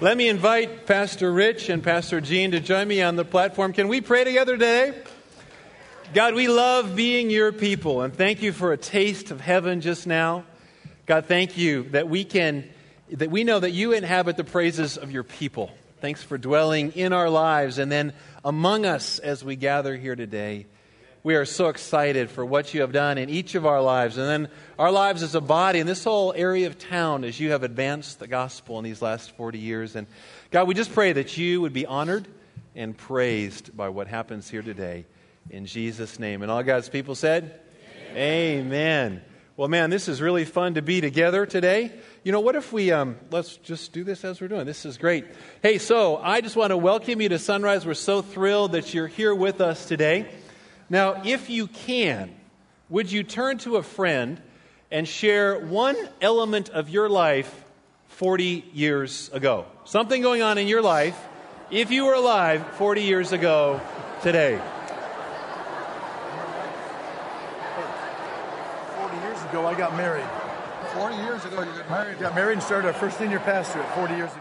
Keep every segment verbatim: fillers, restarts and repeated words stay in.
Let me invite Pastor Rich and Pastor Gene to join me on the platform. Can we pray together today? God, we love being your people, and thank you for a taste of heaven just now. God, thank you that we can, that we know that you inhabit the praises of your people. Thanks for dwelling in our lives and then among us as we gather here today. We are so excited for what you have done in each of our lives, and then our lives as a body in this whole area of town as you have advanced the gospel in these last forty years. And God, we just pray that you would be honored and praised by what happens here today. In Jesus' name. And all God's people said, Amen. Amen. Well, man, this is really fun to be together today. You know, what if we, um, let's just do this as we're doing. This is great. Hey, so I just want to welcome you to Sunrise. We're so thrilled that you're here with us today. Now, if you can, would you turn to a friend and share one element of your life forty years ago? Something going on in your life if you were alive forty years ago today. forty years ago, I got married. forty years ago, you got married? Got married and started our first senior pastorate forty years ago.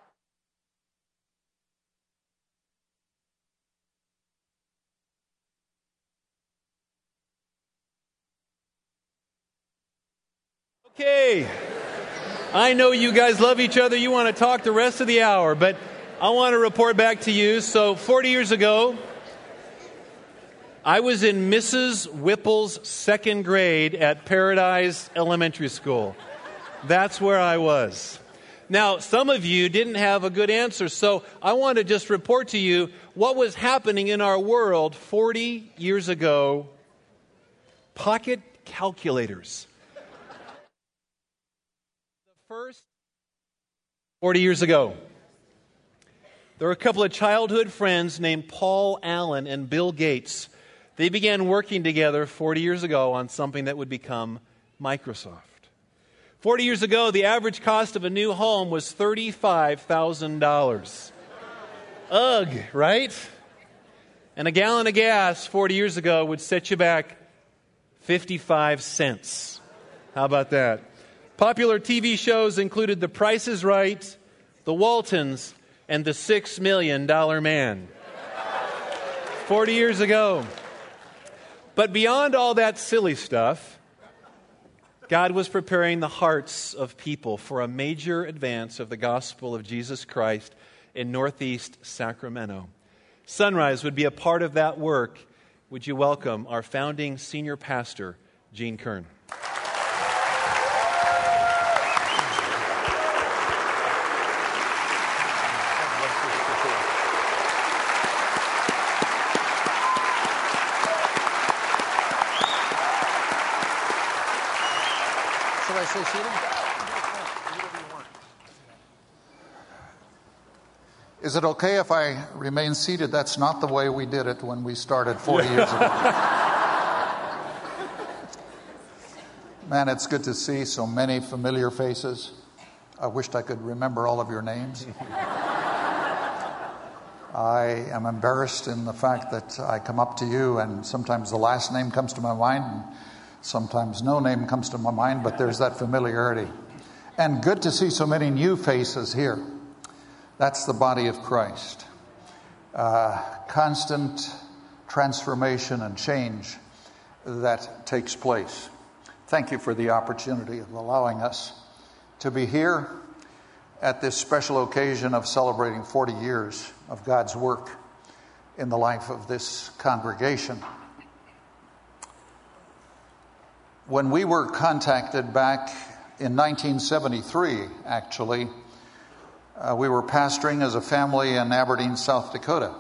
Okay, I know you guys love each other. You want to talk the rest of the hour, but I want to report back to you. So forty years ago, I was in Missus Whipple's second grade at Paradise Elementary School. That's where I was. Now, some of you didn't have a good answer, so I want to just report to you what was happening in our world forty years ago. Pocket calculators. First, forty years ago, there were a couple of childhood friends named Paul Allen and Bill Gates. They began working together forty years ago on something that would become Microsoft. forty years ago, the average cost of a new home was thirty-five thousand dollars. Ugh, right? And a gallon of gas forty years ago would set you back fifty-five cents. How about that? Popular T V shows included The Price is Right, The Waltons, and The Six Million Dollar Man. forty years ago. But beyond all that silly stuff, God was preparing the hearts of people for a major advance of the gospel of Jesus Christ in Northeast Sacramento. Sunrise would be a part of that work. Would you welcome our founding senior pastor, Gene Kern? Is it okay if I remain seated? That's not the way we did it when we started forty years ago. Man, it's good to see so many familiar faces. I wished I could remember all of your names. I am embarrassed in the fact that I come up to you and sometimes the last name comes to my mind and sometimes no name comes to my mind, but there's that familiarity. And good to see so many new faces here. That's the body of Christ. Uh, constant transformation and change that takes place. Thank you for the opportunity of allowing us to be here at this special occasion of celebrating forty years of God's work in the life of this congregation. When we were contacted back in nineteen seventy-three, actually, uh, we were pastoring as a family in Aberdeen, South Dakota.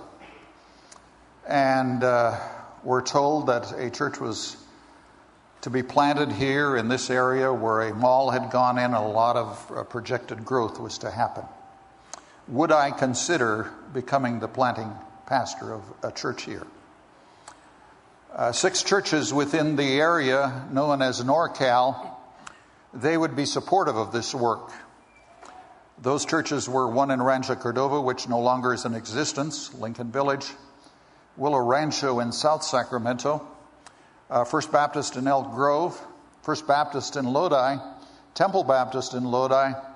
And uh, we're told that a church was to be planted here in this area where a mall had gone in and a lot of uh, projected growth was to happen. Would I consider becoming the planting pastor of a church here? Uh, six churches within the area known as NorCal, they would be supportive of this work. Those churches were one in Rancho Cordova, which no longer is in existence, Lincoln Village, Willow Rancho in South Sacramento, uh, First Baptist in Elk Grove, First Baptist in Lodi, Temple Baptist in Lodi,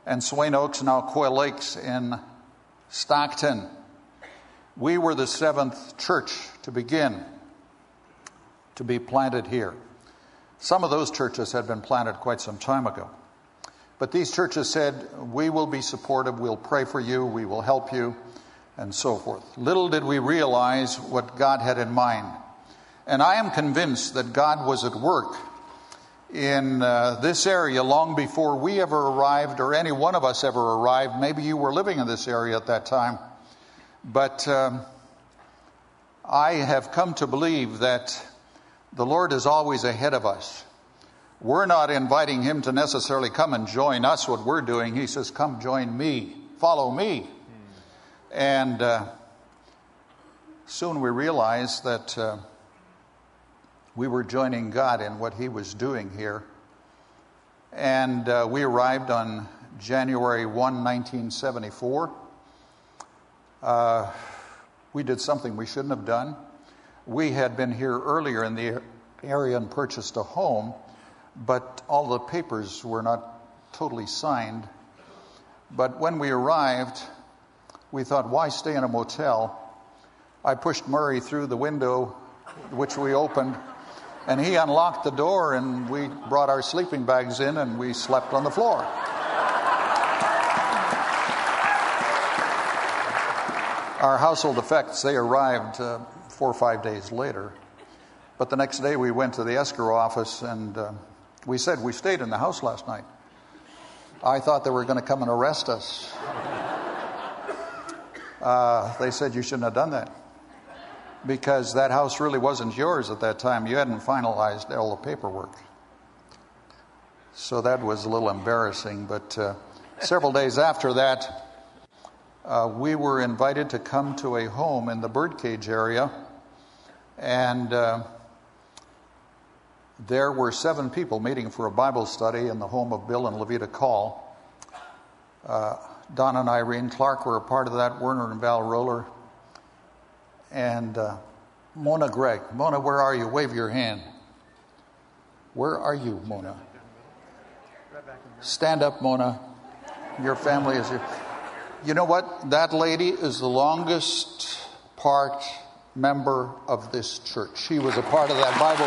and Swain Oaks, now Quail Lakes in Stockton. We were the seventh church to begin to be planted here. Some of those churches had been planted quite some time ago. But these churches said, we will be supportive, we'll pray for you, we will help you, and so forth. Little did we realize what God had in mind. And I am convinced that God was at work in uh, this area long before we ever arrived, or any one of us ever arrived. Maybe you were living in this area at that time. But um, I have come to believe that the Lord is always ahead of us. We're not inviting him to necessarily come and join us what we're doing. He says, come join me, follow me. Mm. And uh, soon we realized that uh, we were joining God in what he was doing here. And uh, we arrived on January first, nineteen seventy-four. Uh, we did something we shouldn't have done. We had been here earlier in the area and purchased a home, but all the papers were not totally signed. But when we arrived, we thought, why stay in a motel? I pushed Murray through the window, which we opened, and he unlocked the door, and we brought our sleeping bags in, and we slept on the floor. Our household effects, they arrived uh, four or five days later. But the next day we went to the escrow office, and uh, we said, we stayed in the house last night. I thought they were going to come and arrest us. Uh, they said, you shouldn't have done that, because that house really wasn't yours at that time. You hadn't finalized all the paperwork. So that was a little embarrassing. But uh, several days after that, uh, we were invited to come to a home in the birdcage area. And uh, there were seven people meeting for a Bible study in the home of Bill and Levita Call. Uh, Don and Irene Clark were a part of that, Werner and Val Roller. And uh, Mona Gregg. Mona, where are you? Wave your hand. Where are you, Mona? Stand up, Mona. Your family is here. You know what? That lady is the longest part member of this church. She was a part of that Bible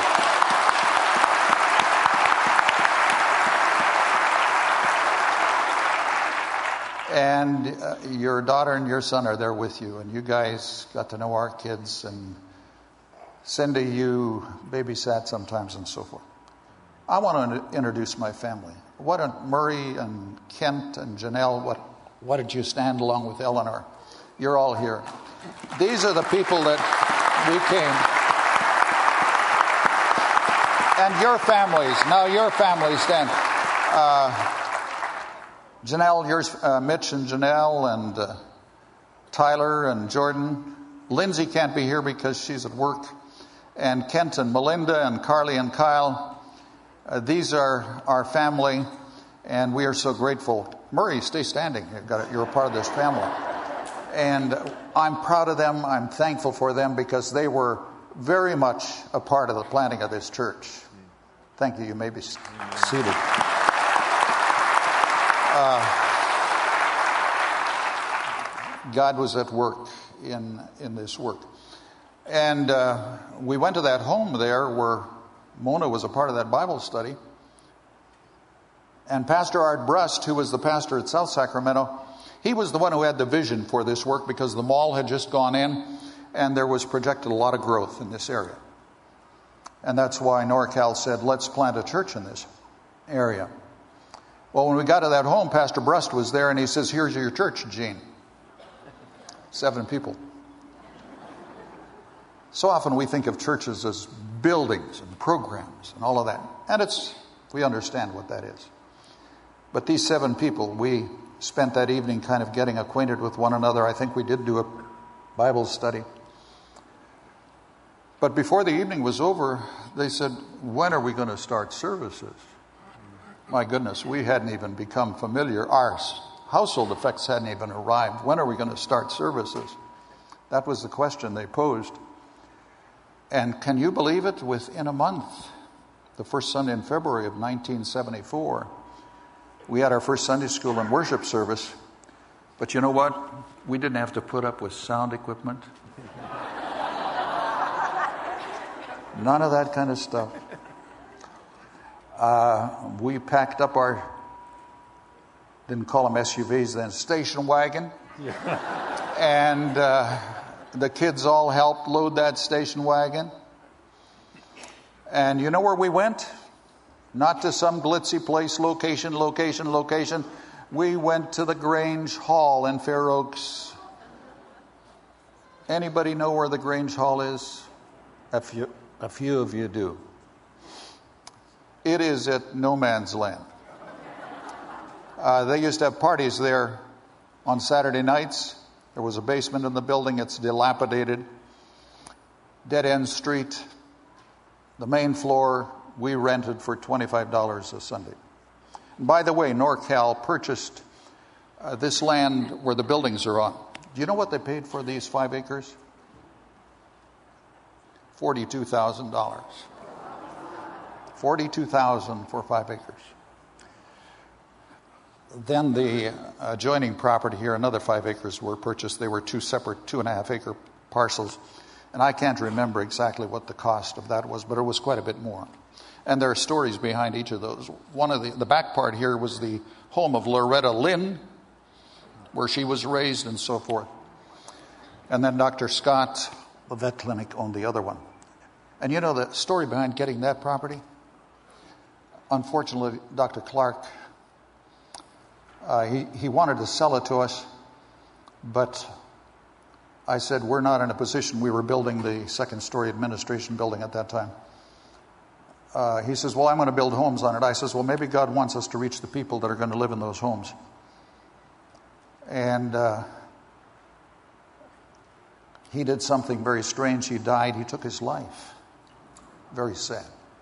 study. And uh, your daughter and your son are there with you, and you guys got to know our kids, and Cindy, you babysat sometimes, and so forth. I want to introduce my family. Why don't Murray and Kent and Janelle, what, why did you stand along with Eleanor? You're all here. These are the people that we came. And your families. Now your families stand. Uh, Janelle, yours, uh, Mitch and Janelle and uh, Tyler and Jordan. Lindsay can't be here because she's at work. And Kent and Melinda and Carly and Kyle. Uh, these are our family, and we are so grateful. Murray, stay standing. You've got, you're a part of this family. And I'm proud of them. I'm thankful for them because they were very much a part of the planting of this church. Thank you. You may be seated. Uh, God was at work in, in this work. And uh, we went to that home there where Mona was a part of that Bible study. And Pastor Art Brust, who was the pastor at South Sacramento, he was the one who had the vision for this work because the mall had just gone in and there was projected a lot of growth in this area. And that's why NorCal said, let's plant a church in this area. Well, when we got to that home, Pastor Brust was there and he says, here's your church, Gene. Seven people. So often we think of churches as buildings and programs and all of that. And it's, we understand what that is. But these seven people, we spent that evening kind of getting acquainted with one another. I think we did do a Bible study. But before the evening was over, they said, when are we going to start services? My goodness, we hadn't even become familiar. Our household effects hadn't even arrived. When are we going to start services? That was the question they posed. And can you believe it? Within a month, the first Sunday in February of nineteen seventy-four, we had our first Sunday school and worship service. But you know what? We didn't have to put up with sound equipment. None of that kind of stuff. Uh, we packed up our, didn't call them S U Vs then, station wagon. And uh, the kids all helped load that station wagon. And you know where we went? Not to some glitzy place, location, location, location. We went to the Grange Hall in Fair Oaks. Anybody know where the Grange Hall is? A few, a few of you do. It is at no man's land. Uh, they used to have parties there on Saturday nights. There was a basement in the building. It's dilapidated. Dead-end street. The main floor we rented for twenty-five dollars a Sunday. And by the way, NorCal purchased uh, this land where the buildings are on. Do you know what they paid for these five acres? forty-two thousand dollars. forty-two thousand dollars for five acres. Then the adjoining property here, another five acres were purchased. They were two separate two and a half acre parcels. And I can't remember exactly what the cost of that was, but it was quite a bit more. And there are stories behind each of those. One of the, the back part here was the home of Loretta Lynn, where she was raised and so forth. And then Doctor Scott, the vet clinic, owned the other one. And you know the story behind getting that property? Unfortunately, Doctor Clark, uh, he, he wanted to sell it to us, but I said, we're not in a position. We were building the second story administration building at that time. Uh, he says, well, I'm going to build homes on it. I says, well, maybe God wants us to reach the people that are going to live in those homes. And uh, he did something very strange. He died. He took his life. Very sad.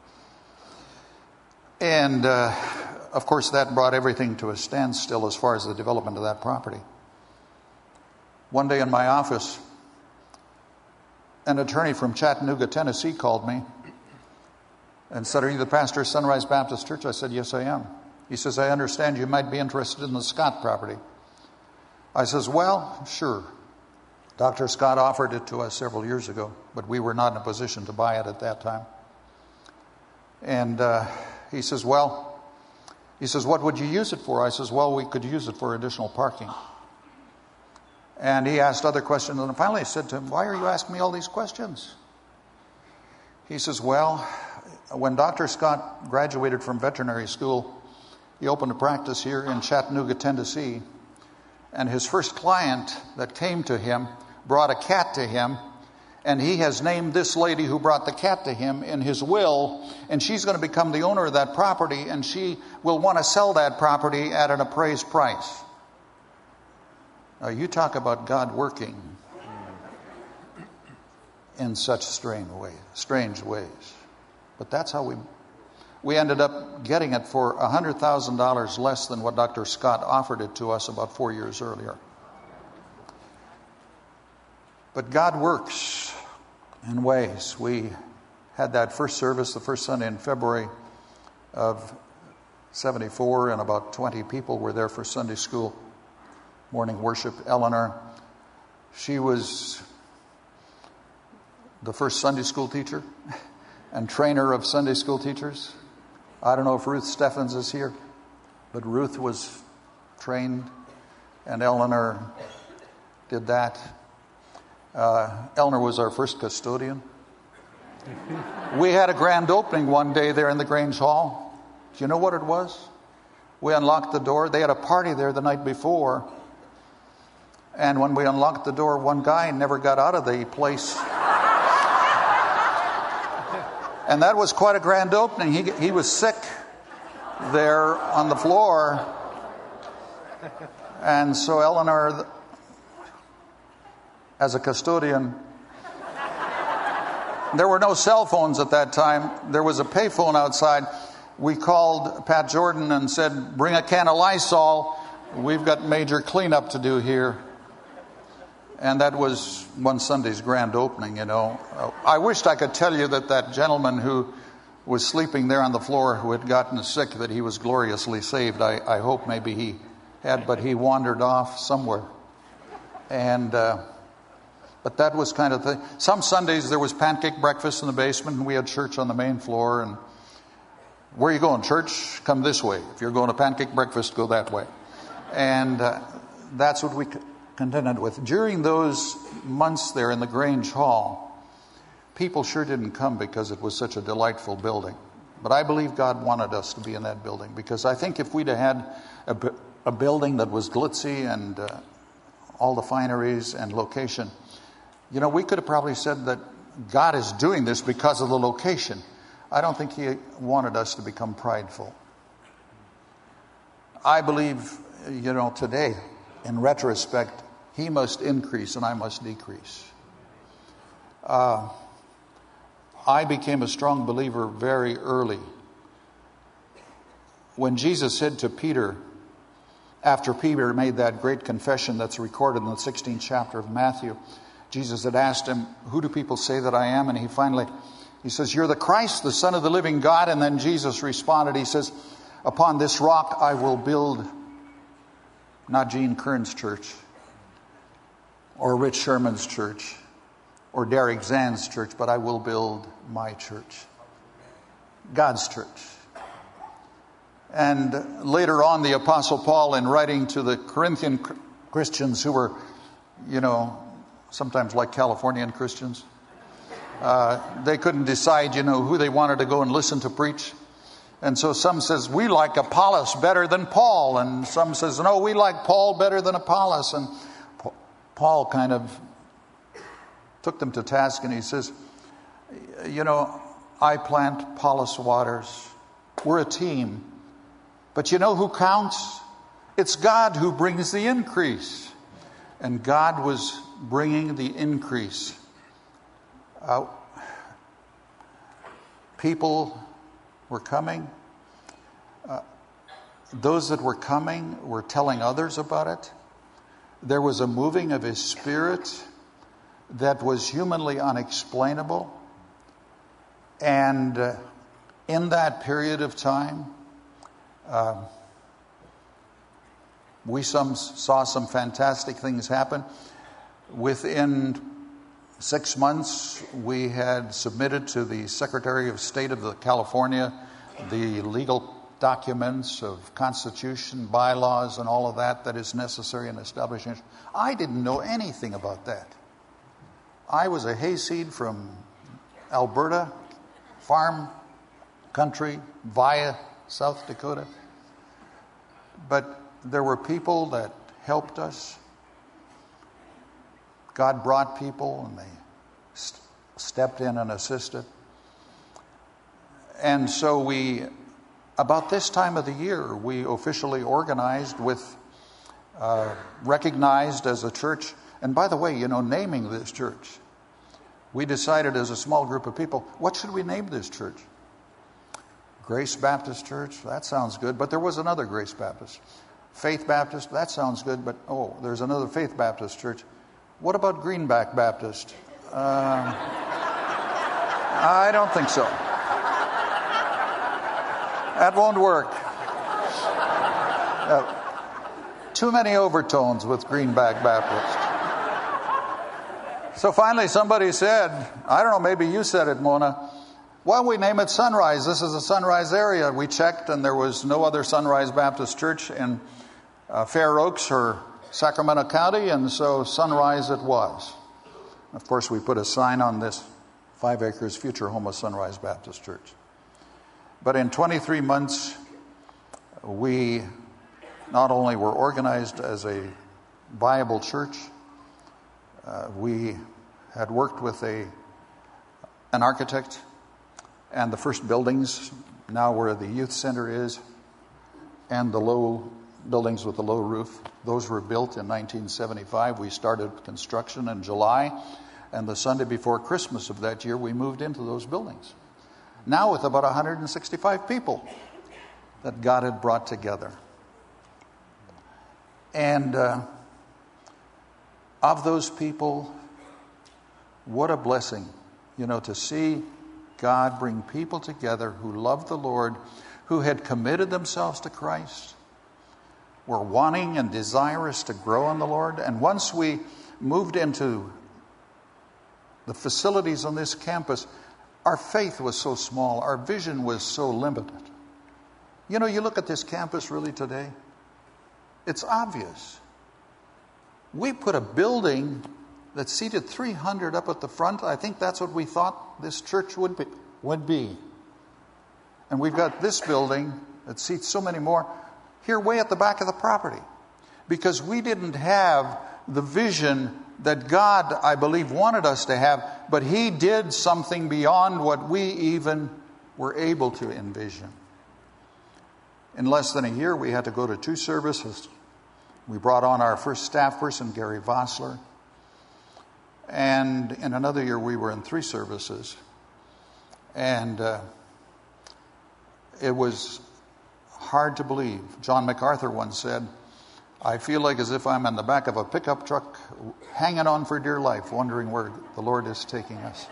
And, uh, of course, that brought everything to a standstill as far as the development of that property. One day in my office, an attorney from Chattanooga, Tennessee called me and said, are you the pastor of Sunrise Baptist Church? I said, yes, I am. He says, I understand you might be interested in the Scott property. I says, well, sure. Doctor Scott offered it to us several years ago, but we were not in a position to buy it at that time. And uh, he says, well, he says, what would you use it for? I says, well, we could use it for additional parking. And he asked other questions. And finally I said to him, why are you asking me all these questions? He says, well, when Doctor Scott graduated from veterinary school, he opened a practice here in Chattanooga, Tennessee. And his first client that came to him brought a cat to him. And he has named this lady who brought the cat to him in his will. And she's going to become the owner of that property. And she will want to sell that property at an appraised price. Now, you talk about God working in such strange ways, strange ways. But that's how we we ended up getting it for one hundred thousand dollars less than what Doctor Scott offered it to us about four years earlier. But God works in ways. We had that first service, the first Sunday in February of seventy-four, and about twenty people were there for Sunday school. Morning worship. Eleanor, she was the first Sunday school teacher and trainer of Sunday school teachers. I don't know if Ruth Steffens is here, but Ruth was trained and Eleanor did that. Uh, Eleanor was our first custodian. We had a grand opening one day there in the Grange Hall. Do you know what it was? We unlocked the door. They had a party there the night before. And when we unlocked the door, one guy never got out of the place. And that was quite a grand opening. He, he was sick there on the floor. And so Eleanor, as a custodian, there were no cell phones at that time. There was a payphone outside. We called Pat Jordan and said, bring a can of Lysol. We've got major cleanup to do here. And that was one Sunday's grand opening, you know. I wished I could tell you that that gentleman who was sleeping there on the floor who had gotten sick that he was gloriously saved. I, I hope maybe he had, but he wandered off somewhere. And uh, but that was kind of the some Sundays there was pancake breakfast in the basement, and we had church on the main floor. And where are you going, church? Come this way. If you're going to pancake breakfast, go that way. And uh, that's what we contended with. During those months there in the Grange Hall, people sure didn't come because it was such a delightful building. But I believe God wanted us to be in that building, because I think if we'd have had a, a building that was glitzy and uh, all the fineries and location, you know, we could have probably said that God is doing this because of the location. I don't think he wanted us to become prideful. I believe, you know, today, in retrospect, he must increase and I must decrease. Uh, I became a strong believer very early. When Jesus said to Peter, after Peter made that great confession that's recorded in the sixteenth chapter of Matthew, Jesus had asked him, who do people say that I am? And he finally, he says, you're the Christ, the Son of the living God. And then Jesus responded, he says, upon this rock I will build, not Gene Kern's church, or Rich Sherman's church, or Derek Zan's church, but I will build my church, God's church. And later on, the Apostle Paul, in writing to the Corinthian Christians who were, you know, sometimes like Californian Christians, uh, they couldn't decide, you know, who they wanted to go and listen to preach. And so some says, we like Apollos better than Paul. And some says, no, we like Paul better than Apollos. And Paul kind of took them to task, and he says, you know, I plant, Apollos waters. We're a team. But you know who counts? It's God who brings the increase. And God was bringing the increase. Uh, people were coming. Uh, those that were coming were telling others about it. There was a moving of his Spirit that was humanly unexplainable. And uh, in that period of time, uh, we some saw some fantastic things happen. Within six months, we had submitted to the Secretary of State of the California the legal documents of constitution, bylaws, and all of that that is necessary in establishing. I didn't know anything about that. I was a hayseed from Alberta, farm country, via South Dakota. But there were people that helped us. God brought people, and they st- stepped in and assisted. And so we, about this time of the year, we officially organized with, uh, recognized as a church. And by the way, you know, naming this church, we decided as a small group of people, what should we name this church? Grace Baptist Church, that sounds good. But there was another Grace Baptist. Faith Baptist, that sounds good. But, oh, there's another Faith Baptist Church. What about Greenback Baptist? Uh, I don't think so. That won't work. Uh, too many overtones with Greenback Baptist. So finally somebody said, I don't know, maybe you said it, Mona, why don't we name it Sunrise? This is a Sunrise area. We checked, and there was no other Sunrise Baptist Church in uh, Fair Oaks or Sacramento County, and so Sunrise it was. Of course, we put a sign on this, five acres, future home of Sunrise Baptist Church. But in twenty-three months, we not only were organized as a viable church, uh, we had worked with a an architect, and the first buildings, now where the youth center is, and the low buildings with the low roof, those were built in nineteen seventy-five. We started construction in July, and the Sunday before Christmas of that year, we moved into those buildings. Now with about one hundred sixty-five people that God had brought together. And uh, of those people, what a blessing, you know, to see God bring people together who loved the Lord, who had committed themselves to Christ, were wanting and desirous to grow in the Lord. And once we moved into the facilities on this campus, our faith was so small, our vision was so limited. You know, you look at this campus really today, it's obvious. We put a building that seated three hundred up at the front. I think that's what we thought this church would be. Would be. And we've got this building that seats so many more here way at the back of the property. Because we didn't have the vision that God, I believe, wanted us to have, but He did something beyond what we even were able to envision. In less than a year, we had to go to two services. We brought on our first staff person, Gary Vossler. And in another year, we were in three services. And uh, it was hard to believe. John MacArthur once said, I feel like as if I'm in the back of a pickup truck hanging on for dear life, wondering where the Lord is taking us.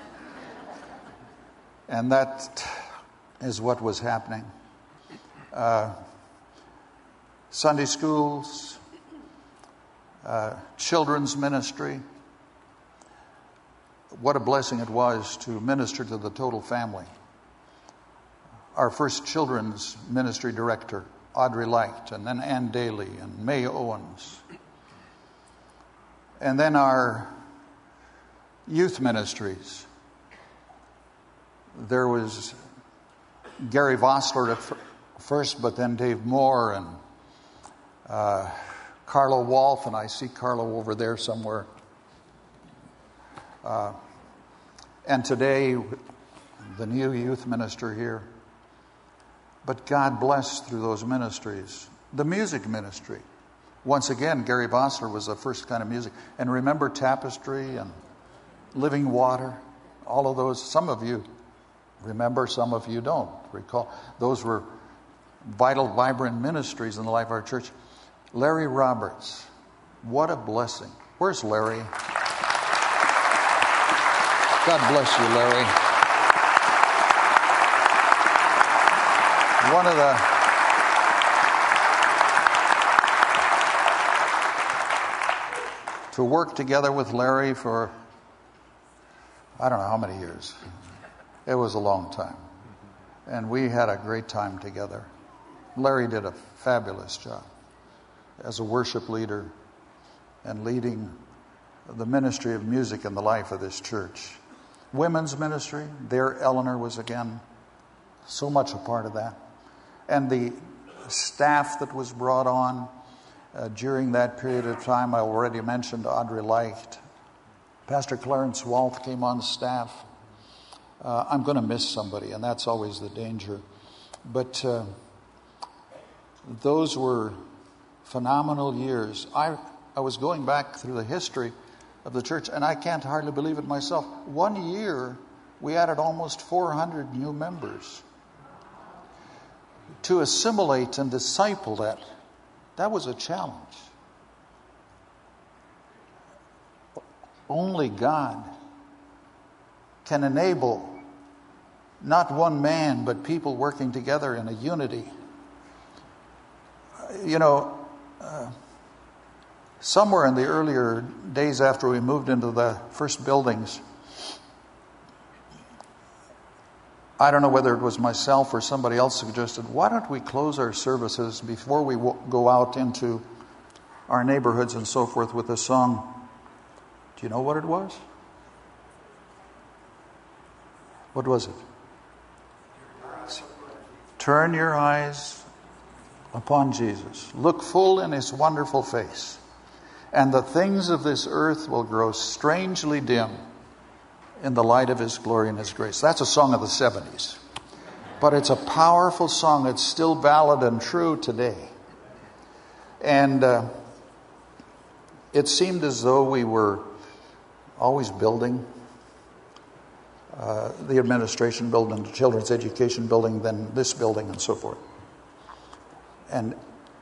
And that is what was happening. Uh, Sunday schools, uh, children's ministry. What a blessing it was to minister to the total family. Our first children's ministry director, Audrey Light, and then Ann Daly and May Owens. And then our youth ministries. There was Gary Vossler at f- first, but then Dave Moore and uh, Carlo Wolf, and I see Carlo over there somewhere. Uh, and today, the new youth minister here. But God blessed through those ministries. The music ministry. Once again, Gary Vossler was the first kind of music. And remember Tapestry and Living Water? All of those. Some of you remember, some of you don't recall. Those were vital, vibrant ministries in the life of our church. Larry Roberts. What a blessing. Where's Larry? God bless you, Larry. One of the to work together with Larry for I don't know how many years. It was a long time. And we had a great time together. Larry did a fabulous job as a worship leader and leading the ministry of music in the life of this church. Women's ministry, there Eleanor was again so much a part of that. And the staff that was brought on uh, during that period of time, I already mentioned Audrey Light. Pastor Clarence Walth came on staff. Uh, I'm going to miss somebody, and that's always the danger. But uh, those were phenomenal years. I, I was going back through the history of the church, and I can't hardly believe it myself. One year, we added almost four hundred new members. To assimilate and disciple that, that was a challenge. Only God can enable not one man, but people working together in a unity. You know, uh, somewhere in the earlier days after we moved into the first buildings, I don't know whether it was myself or somebody else suggested, why don't we close our services before we w- go out into our neighborhoods and so forth with a song? Do you know what it was? What was it? Turn your eyes upon Jesus. Look full in His wonderful face. And the things of this earth will grow strangely dim in the light of His glory and His grace. That's a song of the seventies. But it's a powerful song. It's still valid and true today. And uh, it seemed as though we were always building. Uh, the administration building, the children's education building, then this building and so forth. And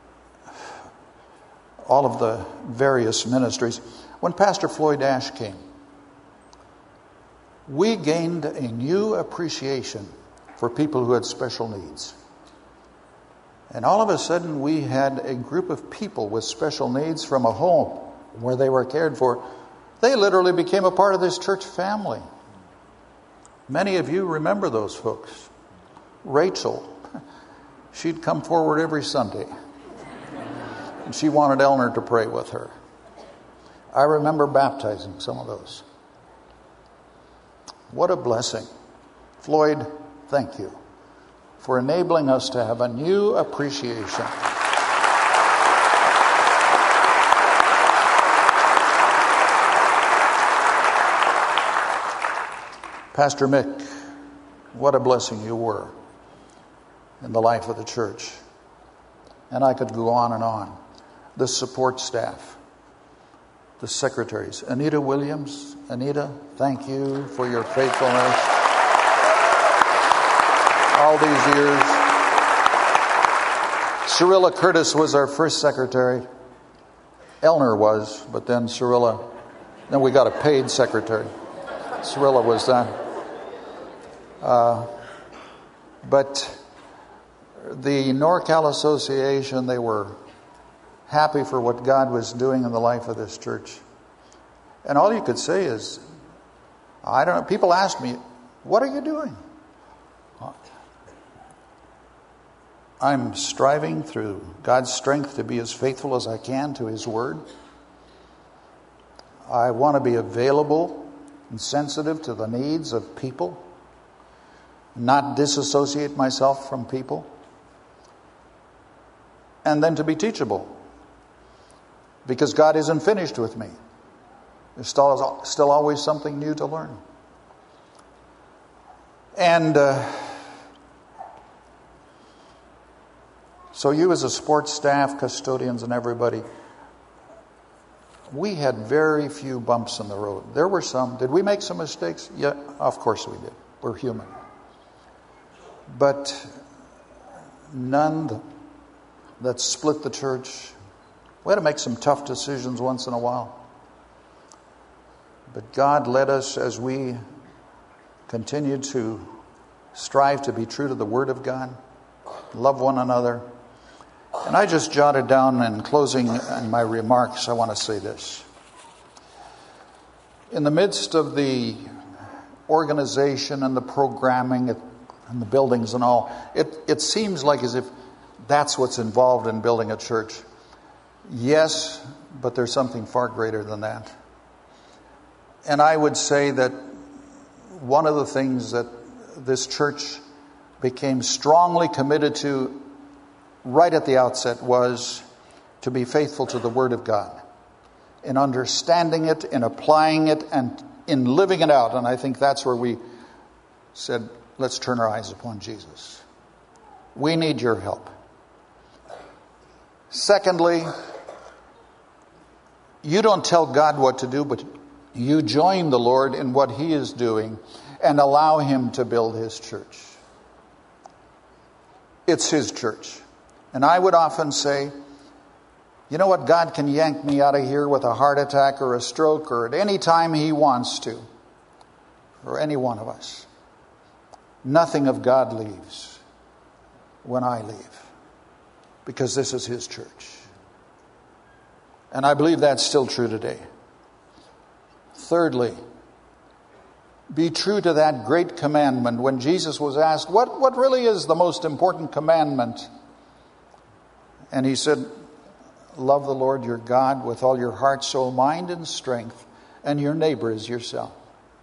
all of the various ministries. When Pastor Floyd Ash came, we gained a new appreciation for people who had special needs. And all of a sudden, we had a group of people with special needs from a home where they were cared for. They literally became a part of this church family. Many of you remember those folks. Rachel, she'd come forward every Sunday. And she wanted Eleanor to pray with her. I remember baptizing some of those. What a blessing. Floyd, thank you for enabling us to have a new appreciation. Pastor Mick, what a blessing you were in the life of the church. And I could go on and on. The support staff, the secretaries. Anita Williams, Anita, thank you for your faithfulness all these years. Cyrilla Curtis was our first secretary. Eleanor was, but then Cyrilla, then we got a paid secretary. Cyrilla was that. Uh, but the NorCal Association, they were happy for what God was doing in the life of this church. And all you could say is, I don't know, people ask me, what are you doing? I'm striving through God's strength to be as faithful as I can to His Word. I want to be available and sensitive to the needs of people, not disassociate myself from people, and then to be teachable, because God isn't finished with me. There's still, still always something new to learn. And uh, so you as a sports staff, custodians, and everybody, we had very few bumps in the road. There were some. Did we make some mistakes? Yeah, of course we did. We're human. But none that split the church. We had to make some tough decisions once in a while. But God led us as we continued to strive to be true to the Word of God, love one another. And I just jotted down in closing in my remarks, I want to say this. In the midst of the organization and the programming and the buildings and all, it, it seems like as if that's what's involved in building a church. Yes, but there's something far greater than that. And I would say that one of the things that this church became strongly committed to right at the outset was to be faithful to the Word of God, in understanding it, in applying it, and in living it out. And I think that's where we said, let's turn our eyes upon Jesus. We need your help. Secondly, you don't tell God what to do, but you join the Lord in what He is doing and allow Him to build His church. It's His church. And I would often say, you know what? God can yank me out of here with a heart attack or a stroke or at any time He wants to. Or any one of us. Nothing of God leaves when I leave. Because this is His church. And I believe that's still true today. Thirdly, be true to that great commandment. When Jesus was asked, what, what really is the most important commandment? And He said, love the Lord your God with all your heart, soul, mind, and strength, and your neighbor as yourself.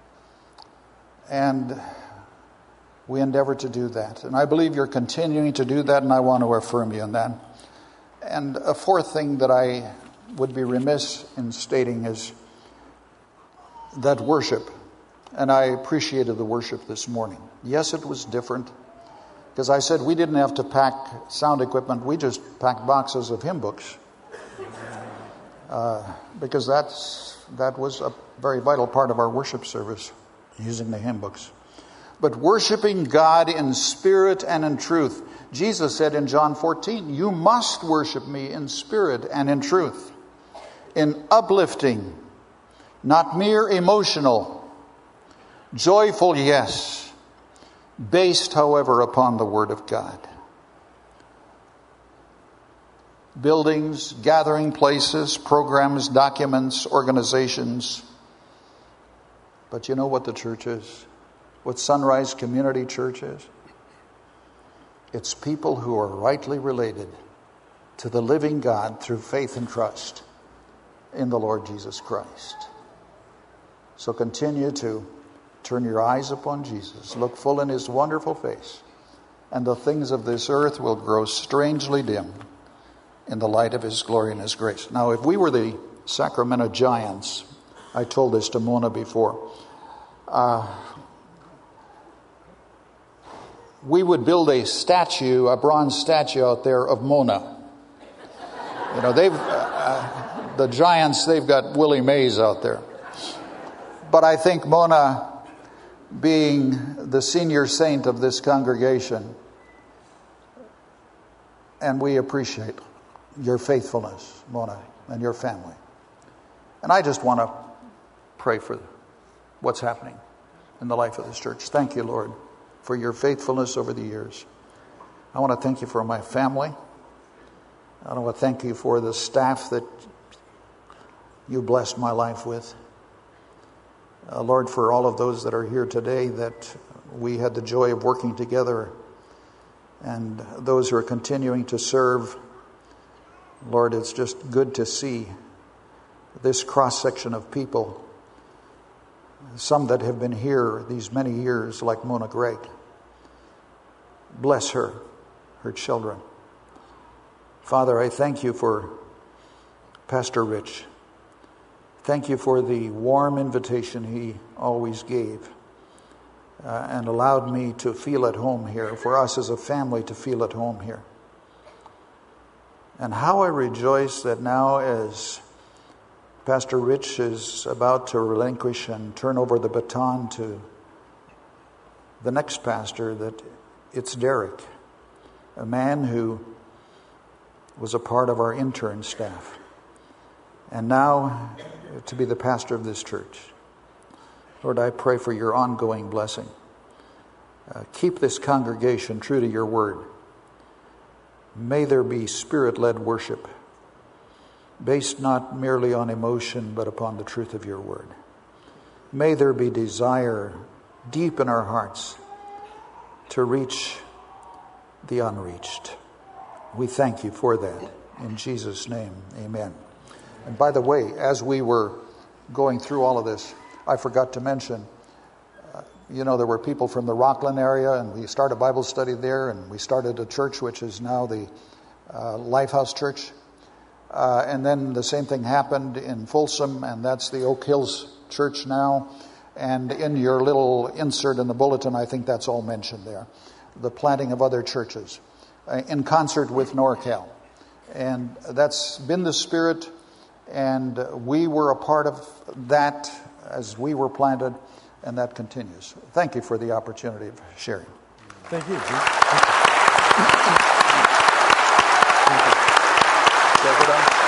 And we endeavor to do that. And I believe you're continuing to do that, and I want to affirm you in that. And a fourth thing that I would be remiss in stating is that worship. And I appreciated the worship this morning. Yes, it was different. Because I said we didn't have to pack sound equipment. We just packed boxes of hymn books. Uh, because that's that was a very vital part of our worship service, using the hymn books. But worshiping God in spirit and in truth. Jesus said in John fourteen, you must worship me in spirit and in truth. In uplifting, not mere emotional, Joyful, yes, based, however, upon the Word of God. Buildings, gathering places, programs, documents, organizations. But you know what the church is? What Sunrise Community Church is? It's people who are rightly related to the living God through faith and trust in the Lord Jesus Christ. So continue to turn your eyes upon Jesus. Look full in His wonderful face. And the things of this earth will grow strangely dim in the light of His glory and His grace. Now, if we were the Sacramento Giants, I told this to Mona before, uh, we would build a statue, a bronze statue out there of Mona. You know, they've, uh, the Giants, they've got Willie Mays out there. But I think Mona, being the senior saint of this congregation, and we appreciate your faithfulness, Mona, and your family. And I just want to pray for what's happening in the life of this church. Thank you, Lord, for your faithfulness over the years. I want to thank you for my family. I want to thank you for the staff that you blessed my life with. Uh, Lord, for all of those that are here today that we had the joy of working together, and those who are continuing to serve. Lord, it's just good to see this cross-section of people, some that have been here these many years, like Mona Gregg. Bless her, her children. Father, I thank you for Pastor Rich. Thank you for the warm invitation he always gave uh, and allowed me to feel at home here, for us as a family to feel at home here. And how I rejoice that now, as Pastor Rich is about to relinquish and turn over the baton to the next pastor, that it's Derek, a man who was a part of our intern staff, and now to be the pastor of this church. Lord, I pray for your ongoing blessing. Uh, keep this congregation true to your word. May there be Spirit-led worship, based not merely on emotion, but upon the truth of your word. May there be desire deep in our hearts to reach the unreached. We thank you for that. In Jesus' name, amen. And by the way, as we were going through all of this, I forgot to mention, uh, you know, there were people from the Rockland area, and we started a Bible study there, and we started a church which is now the uh, Lifehouse Church. Uh, and then the same thing happened in Folsom, and that's the Oak Hills Church now. And in your little insert in the bulletin, I think that's all mentioned there. The planting of other churches uh, in concert with NorCal. And that's been the spirit, and we were a part of that as we were planted, and that continues. Thank you for the opportunity of sharing. Thank you. Thank you.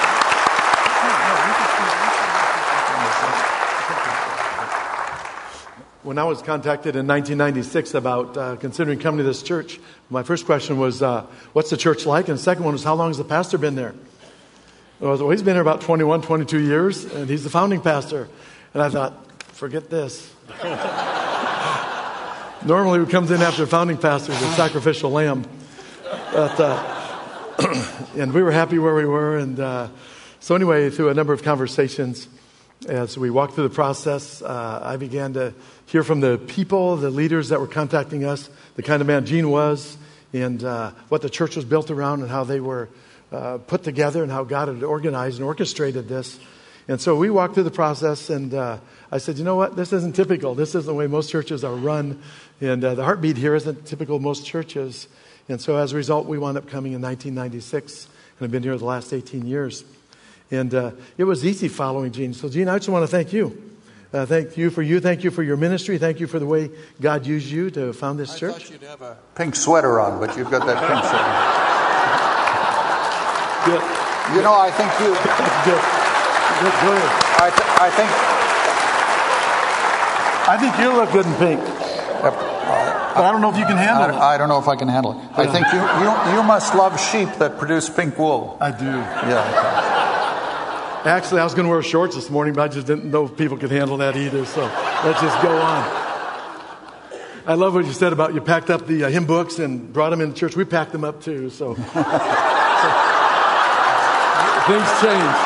When I was contacted in nineteen ninety-six about uh, considering coming to this church, my first question was, uh, what's the church like? And the second one was, how long has the pastor been there? Well, he's been here about twenty-one, twenty-two years, and he's the founding pastor. And I thought, forget this. Normally, who comes in after a founding pastor is a sacrificial lamb. But, uh, and we were happy where we were. And uh, so anyway, through a number of conversations, as we walked through the process, uh, I began to hear from the people, the leaders that were contacting us, the kind of man Gene was, and uh, what the church was built around, and how they were uh, put together, and how God had organized and orchestrated this. And so we walked through the process, and uh, I said, you know what, this isn't typical. This isn't the way most churches are run, and uh, the heartbeat here isn't typical of most churches. And so as a result, we wound up coming in nineteen ninety-six, and I've been here the last eighteen years. And uh, it was easy following Gene. So, Gene, I just want to thank you. Uh, thank you for you. Thank you for your ministry. Thank you for the way God used you to found this I church. I thought you'd have a pink sweater on, but you've got that pink sweater. Good. You know, I think you... Good. Good. Good. I, th- I think... I think you look good in pink. But I don't know if you can handle it. I, I don't know if I can handle it. I think you, you you must love sheep that produce pink wool. I do. Yeah. Actually, I was going to wear shorts this morning, but I just didn't know if people could handle that either. So let's just go on. I love what you said about you packed up the uh, hymn books and brought them in the church. We packed them up too. So, so things change.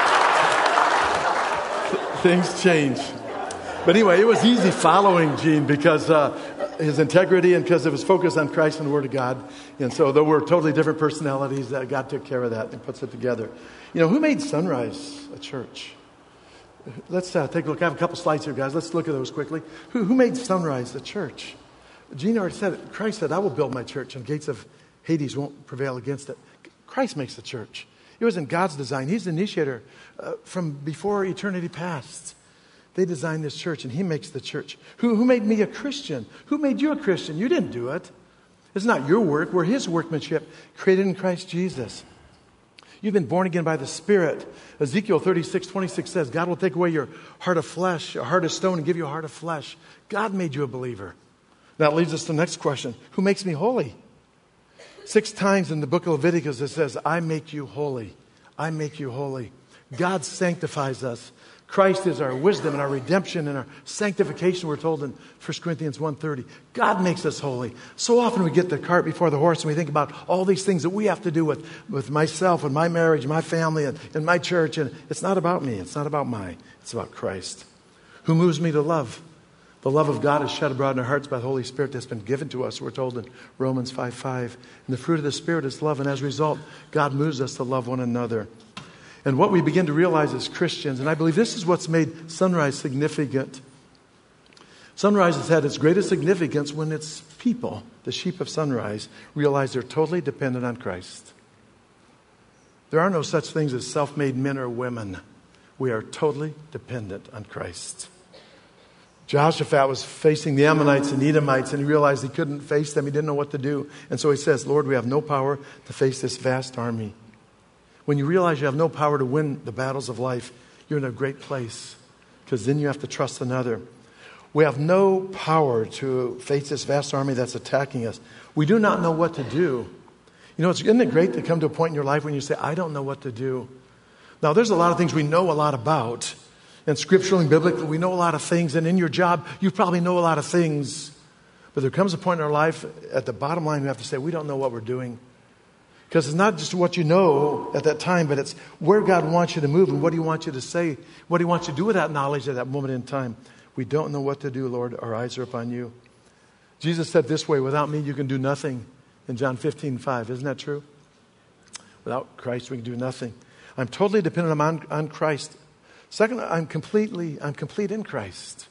Things change. But anyway, it was easy following Gene because uh, his integrity and because of his focus on Christ and the Word of God. And so though we're totally different personalities, that God took care of that and puts it together. You know, who made Sunrise a church? Let's uh, take a look. I have a couple slides here, guys. Let's look at those quickly. Who, who made Sunrise a church? Gene already said it. Christ said, I will build my church and gates of Hades won't prevail against it. Christ makes the church. It was in God's design. He's the initiator uh, from before eternity past. They designed this church, and He makes the church. Who, who made me a Christian? Who made you a Christian? You didn't do it. It's not your work. We're His workmanship, created in Christ Jesus. You've been born again by the Spirit. Ezekiel thirty-six twenty-six says, God will take away your heart of flesh, a heart of stone, and give you a heart of flesh. God made you a believer. That leads us to the next question. Who makes me holy? Six times in the book of Leviticus it says, I make you holy. I make you holy. God sanctifies us. Christ is our wisdom and our redemption and our sanctification, we're told in First Corinthians one thirty. God makes us holy. So often we get the cart before the horse and we think about all these things that we have to do with, with myself and my marriage, my family, and, and my church. And it's not about me. It's not about my. It's about Christ. Who moves me to love? The love of God is shed abroad in our hearts by the Holy Spirit that's been given to us, we're told in Romans five five. And the fruit of the Spirit is love. And as a result, God moves us to love one another. And what we begin to realize as Christians, and I believe this is what's made Sunrise significant. Sunrise has had its greatest significance when its people, the sheep of Sunrise, realize they're totally dependent on Christ. There are no such things as self-made men or women. We are totally dependent on Christ. Jehoshaphat was facing the Ammonites and Edomites, and he realized he couldn't face them. He didn't know what to do. And so he says, Lord, we have no power to face this vast army. When you realize you have no power to win the battles of life, you're in a great place, because then you have to trust another. We have no power to face this vast army that's attacking us. We do not know what to do. You know, it's, isn't it great to come to a point in your life when you say, I don't know what to do? Now, there's a lot of things we know a lot about. And scripturally and biblically, we know a lot of things. And in your job, you probably know a lot of things. But there comes a point in our life, at the bottom line, we have to say, we don't know what we're doing. Because it's not just what you know at that time, but it's where God wants you to move and what He wants you to say, what He wants you to do with that knowledge at that moment in time. We don't know what to do, Lord. Our eyes are upon You. Jesus said this way, without me you can do nothing, in John fifteen five. Isn't that true? Without Christ we can do nothing. I'm totally dependent on, on Christ. Second, I'm completely, I'm complete in Christ.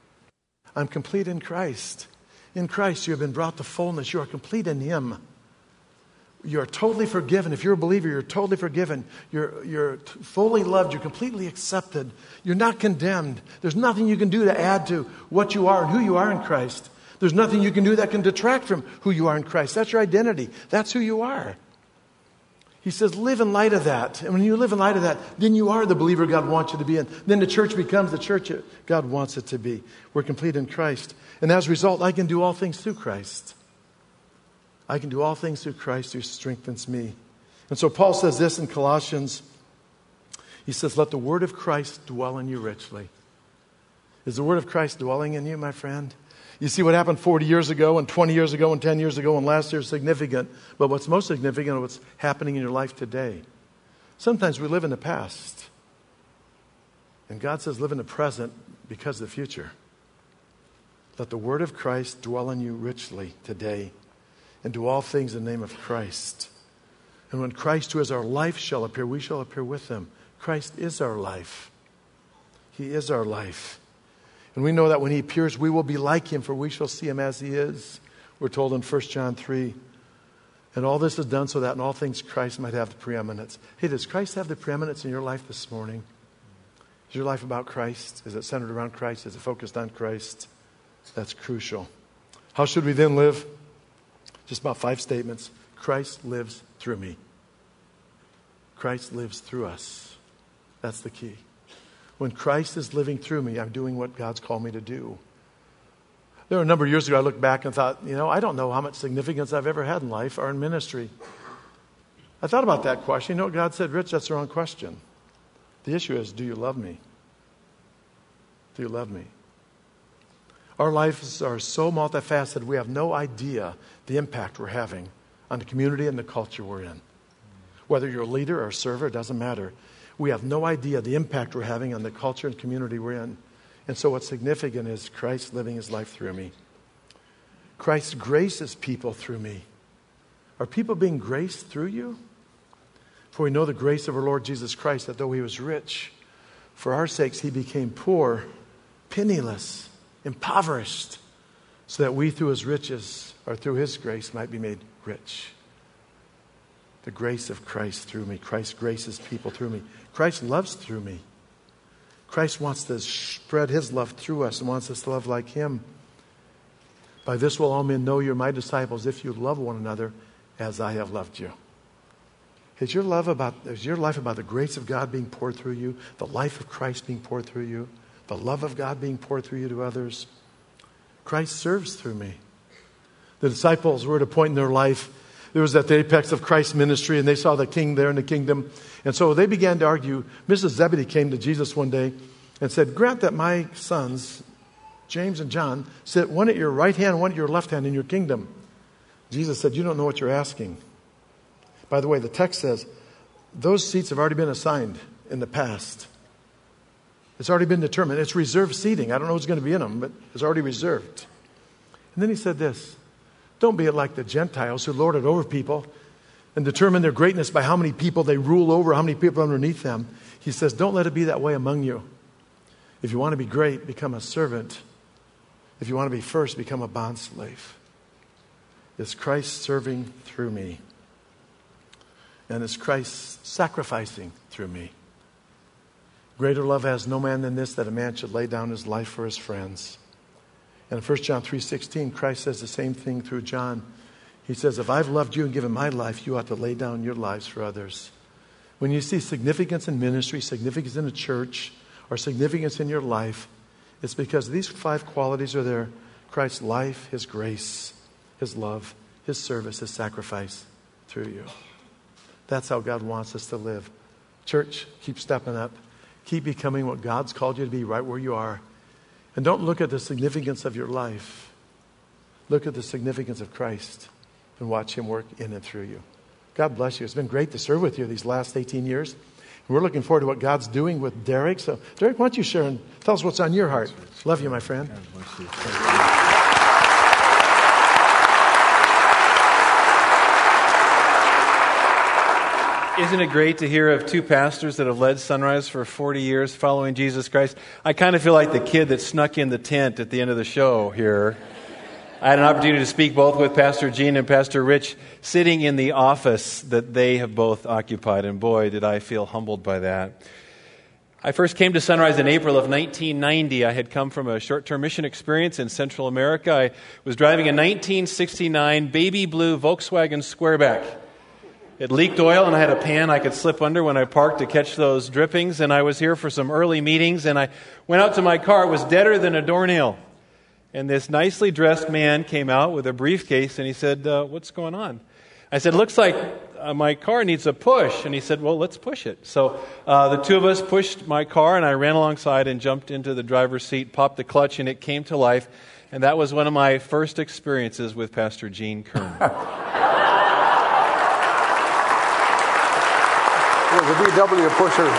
I'm complete in Christ. In Christ you have been brought to fullness. You are complete in Him. You're totally forgiven. If you're a believer, you're totally forgiven. You're, you're fully loved. You're completely accepted. You're not condemned. There's nothing you can do to add to what you are and who you are in Christ. There's nothing you can do that can detract from who you are in Christ. That's your identity. That's who you are. He says, live in light of that. And when you live in light of that, then you are the believer God wants you to be. And then the church becomes the church God wants it to be. We're complete in Christ. And as a result, I can do all things through Christ. I can do all things through Christ who strengthens me. And so Paul says this in Colossians. He says, let the word of Christ dwell in you richly. Is the word of Christ dwelling in you, my friend? You see what happened forty years ago and twenty years ago and ten years ago and last year is significant. But what's most significant is what's happening in your life today. Sometimes we live in the past. And God says live in the present because of the future. Let the word of Christ dwell in you richly today. And do all things in the name of Christ. And when Christ, who is our life, shall appear, we shall appear with Him. Christ is our life. He is our life. And we know that when He appears, we will be like Him, for we shall see Him as He is. We're told in First John three. And all this is done so that in all things Christ might have the preeminence. Hey, does Christ have the preeminence in your life this morning? Is your life about Christ? Is it centered around Christ? Is it focused on Christ? That's crucial. How should we then live? Just about five statements. Christ lives through me. Christ lives through us. That's the key. When Christ is living through me, I'm doing what God's called me to do. There were a number of years ago I looked back and thought, you know, I don't know how much significance I've ever had in life or in ministry. I thought about that question. You know what God said? Rich, that's the wrong question. The issue is, do you love me? Do you love me? Our lives are so multifaceted, we have no idea the impact we're having on the community and the culture we're in. Whether you're a leader or a server, it doesn't matter. We have no idea the impact we're having on the culture and community we're in. And so what's significant is Christ living his life through me. Christ graces people through me. Are people being graced through you? For we know the grace of our Lord Jesus Christ, that though he was rich, for our sakes he became poor, penniless, impoverished, so that we through his riches, or through his grace, might be made rich. The grace of Christ through me. Christ graces people through me. Christ loves through me. Christ wants to spread his love through us and wants us to love like him. By this will all men know you're my disciples, if you love one another as I have loved you. Is your love about, is your life about the grace of God being poured through you, the life of Christ being poured through you, the love of God being poured through you to others? Christ serves through me. The disciples were at a point in their life, it was at the apex of Christ's ministry, and they saw the king there in the kingdom. And so they began to argue. Missus Zebedee came to Jesus one day and said, grant that my sons, James and John, sit one at your right hand, one at your left hand in your kingdom. Jesus said, you don't know what you're asking. By the way, the text says, those seats have already been assigned in the past. It's already been determined. It's reserved seating. I don't know who's going to be in them, but it's already reserved. And then he said this, don't be like the Gentiles who lord it over people and determine their greatness by how many people they rule over, how many people underneath them. He says, don't let it be that way among you. If you want to be great, become a servant. If you want to be first, become a bondslave. It's Christ serving through me. And it's Christ sacrificing through me. Greater love has no man than this, that a man should lay down his life for his friends. And in First John three sixteen, Christ says the same thing through John. He says, if I've loved you and given my life, you ought to lay down your lives for others. When you see significance in ministry, significance in a church, or significance in your life, it's because these five qualities are there. Christ's life, his grace, his love, his service, his sacrifice through you. That's how God wants us to live. Church, keep stepping up. Keep becoming what God's called you to be right where you are. And don't look at the significance of your life. Look at the significance of Christ and watch him work in and through you. God bless you. It's been great to serve with you these last eighteen years. And we're looking forward to what God's doing with Derek. So, Derek, why don't you share and tell us what's on your heart? Love you, my friend. God bless you. Thank you. Isn't it great to hear of two pastors that have led Sunrise for forty years following Jesus Christ? I kind of feel like the kid that snuck in the tent at the end of the show here. I had an opportunity to speak both with Pastor Gene and Pastor Rich sitting in the office that they have both occupied, and boy, did I feel humbled by that. I first came to Sunrise in April of nineteen ninety. I had come from a short-term mission experience in Central America. I was driving a nineteen sixty-nine baby blue Volkswagen Squareback. It leaked oil, and I had a pan I could slip under when I parked to catch those drippings, and I was here for some early meetings, and I went out to my car. It was deader than a doornail. And this nicely dressed man came out with a briefcase, and he said, uh, what's going on? I said, looks like uh, my car needs a push. And he said, well, let's push it. So uh, the two of us pushed my car, and I ran alongside and jumped into the driver's seat, popped the clutch, and it came to life. And that was one of my first experiences with Pastor Gene Kern. It was a V W pusher.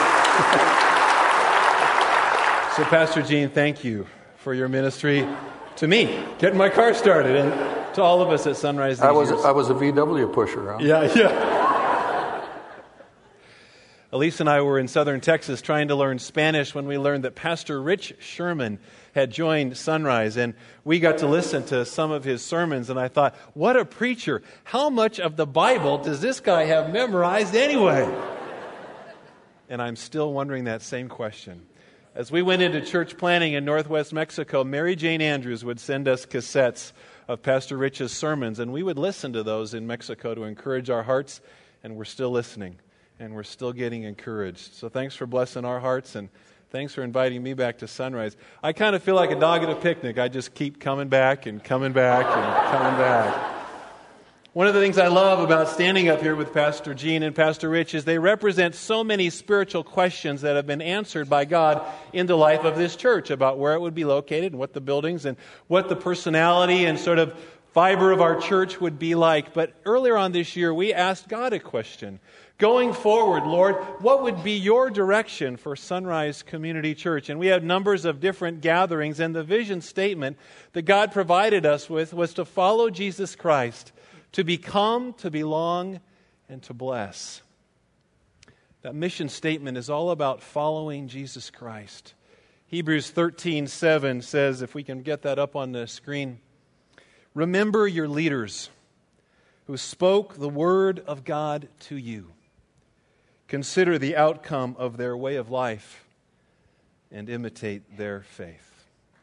So, Pastor Gene, thank you for your ministry to me, getting my car started, and to all of us at Sunrise these I was years. I was a V W pusher. Huh? Yeah, yeah. Elise and I were in southern Texas trying to learn Spanish when we learned that Pastor Rich Sherman had joined Sunrise, and we got to listen to some of his sermons, and I thought, what a preacher. How much of the Bible does this guy have memorized anyway? And I'm still wondering that same question. As we went into church planning in northwest Mexico, Mary Jane Andrews would send us cassettes of Pastor Rich's sermons, and we would listen to those in Mexico to encourage our hearts, and we're still listening, and we're still getting encouraged. So thanks for blessing our hearts, and Thanks for inviting me back to Sunrise. I kind of feel like a dog at a picnic. I just keep coming back and coming back and coming back. One of the things I love about standing up here with Pastor Gene and Pastor Rich is they represent so many spiritual questions that have been answered by God in the life of this church about where it would be located and what the buildings and what the personality and sort of fiber of our church would be like. But earlier on this year, we asked God a question. Going forward, Lord, what would be your direction for Sunrise Community Church? And we had numbers of different gatherings, and the vision statement that God provided us with was to follow Jesus Christ, to become, to belong, and to bless. That mission statement is all about following Jesus Christ. Hebrews thirteen seven says, if we can get that up on the screen, remember your leaders who spoke the word of God to you. Consider the outcome of their way of life and imitate their faith.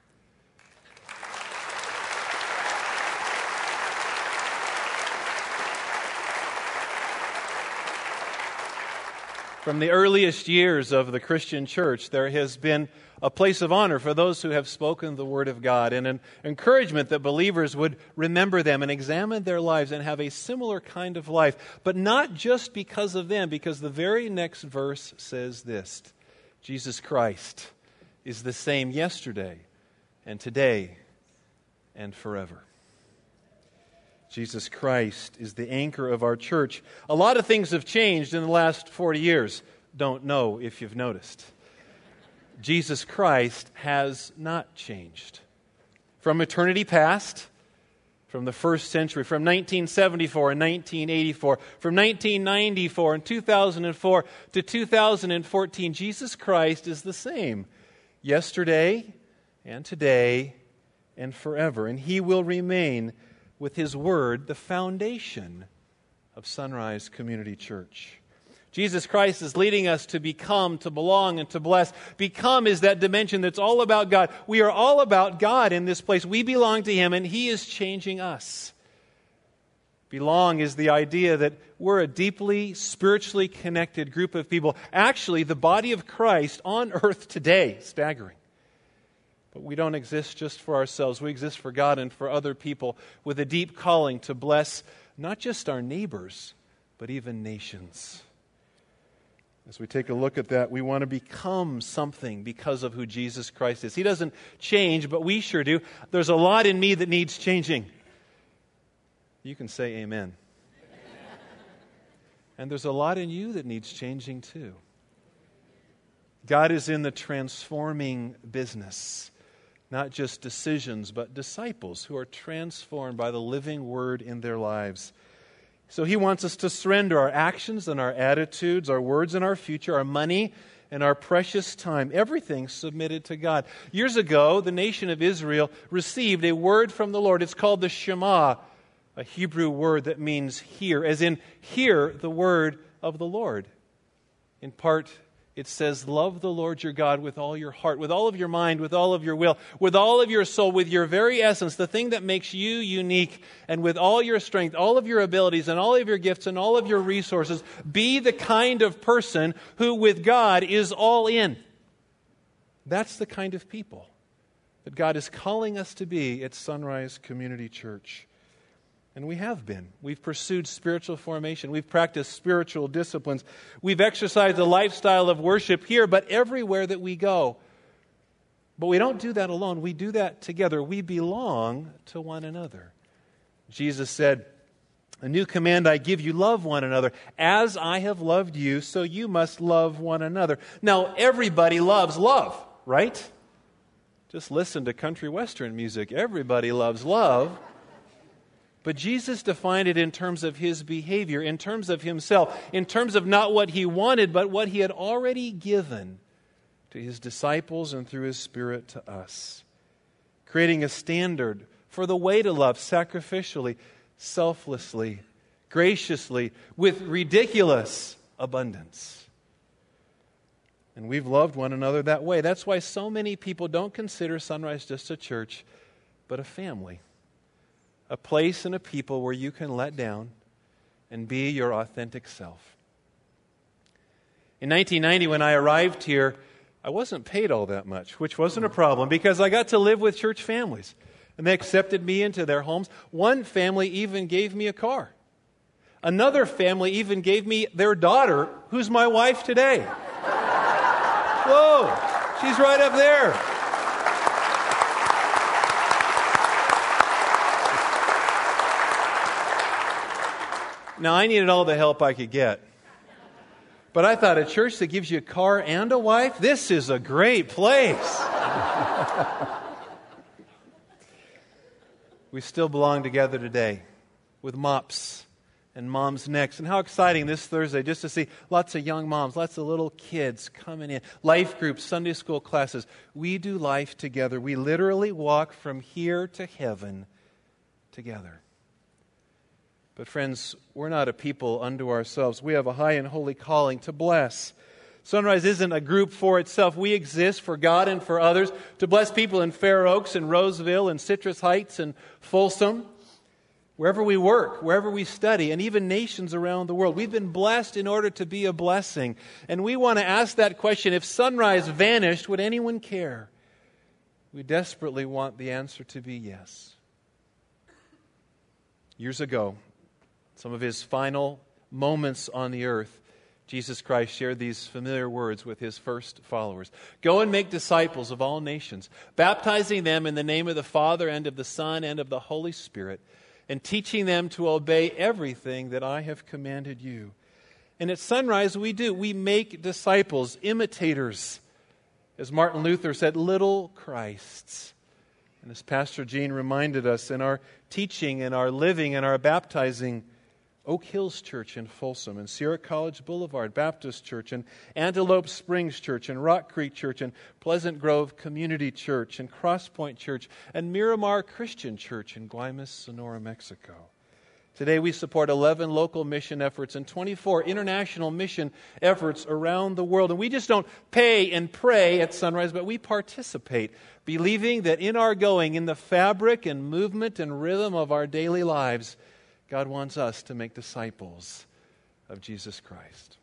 From the earliest years of the Christian church, there has been a place of honor for those who have spoken the Word of God, and an encouragement that believers would remember them and examine their lives and have a similar kind of life. But not just because of them, because the very next verse says this: Jesus Christ is the same yesterday and today and forever. Jesus Christ is the anchor of our church. A lot of things have changed in the last forty years. Don't know if you've noticed. Jesus Christ has not changed. From eternity past, from the first century, from nineteen seventy-four and nineteen eighty-four, from nineteen ninety-four and two thousand four to two thousand fourteen, Jesus Christ is the same yesterday and today and forever. And He will remain with His Word the foundation of Sunrise Community Church. Jesus Christ is leading us to become, to belong, and to bless. Become is that dimension that's all about God. We are all about God in this place. We belong to Him, and He is changing us. Belong is the idea that we're a deeply spiritually connected group of people. Actually, the body of Christ on earth today. Staggering. But we don't exist just for ourselves. We exist for God and for other people with a deep calling to bless not just our neighbors, but even nations. As we take a look at that, we want to become something because of who Jesus Christ is. He doesn't change, but we sure do. There's a lot in me that needs changing. You can say amen. And there's a lot in you that needs changing too. God is in the transforming business. Not just decisions, but disciples who are transformed by the living Word in their lives. So He wants us to surrender our actions and our attitudes, our words and our future, our money and our precious time, everything submitted to God. Years ago, the nation of Israel received a word from the Lord. It's called the Shema, a Hebrew word that means hear, as in hear the word of the Lord. In part, it says, love the Lord your God with all your heart, with all of your mind, with all of your will, with all of your soul, with your very essence, the thing that makes you unique, and with all your strength, all of your abilities, and all of your gifts, and all of your resources. Be the kind of person who with God is all in. That's the kind of people that God is calling us to be at Sunrise Community Church. And we have been. We've pursued spiritual formation. We've practiced spiritual disciplines. We've exercised a lifestyle of worship here, but everywhere that we go. But we don't do that alone. We do that together. We belong to one another. Jesus said, a new command I give you, love one another. As I have loved you, so you must love one another. Now, everybody loves love, right? Just listen to country western music. Everybody loves love. But Jesus defined it in terms of His behavior, in terms of Himself, in terms of not what He wanted, but what He had already given to His disciples and through His Spirit to us. Creating a standard for the way to love sacrificially, selflessly, graciously, with ridiculous abundance. And we've loved one another that way. That's why so many people don't consider Sunrise just a church, but a family. A place and a people where you can let down and be your authentic self. In nineteen ninety, when I arrived here, I wasn't paid all that much, which wasn't a problem because I got to live with church families. And they accepted me into their homes. One family even gave me a car. Another family even gave me their daughter, who's my wife today. Whoa, she's right up there. Now, I needed all the help I could get. But I thought a church that gives you a car and a wife, this is a great place. We still belong together today with mops and moms next. And how exciting this Thursday just to see lots of young moms, lots of little kids coming in. Life groups, Sunday school classes. We do life together. We literally walk from here to heaven together. But friends, we're not a people unto ourselves. We have a high and holy calling to bless. Sunrise isn't a group for itself. We exist for God and for others, to bless people in Fair Oaks and Roseville and Citrus Heights and Folsom, wherever we work, wherever we study, and even nations around the world. We've been blessed in order to be a blessing. And we want to ask that question, if Sunrise vanished, would anyone care? We desperately want the answer to be yes. Years ago, some of his final moments on the earth, Jesus Christ shared these familiar words with his first followers. Go and make disciples of all nations, baptizing them in the name of the Father and of the Son and of the Holy Spirit, and teaching them to obey everything that I have commanded you. And at Sunrise, we do. We make disciples, imitators. As Martin Luther said, little Christs. And as Pastor Gene reminded us in our teaching and our living and our baptizing, Oak Hills Church in Folsom, and Sierra College Boulevard Baptist Church, and Antelope Springs Church, and Rock Creek Church, and Pleasant Grove Community Church, and Cross Point Church, and Miramar Christian Church in Guaymas, Sonora, Mexico. Today we support eleven local mission efforts and twenty-four international mission efforts around the world. And we just don't pay and pray at Sunrise, but we participate, believing that in our going, in the fabric and movement and rhythm of our daily lives, God wants us to make disciples of Jesus Christ.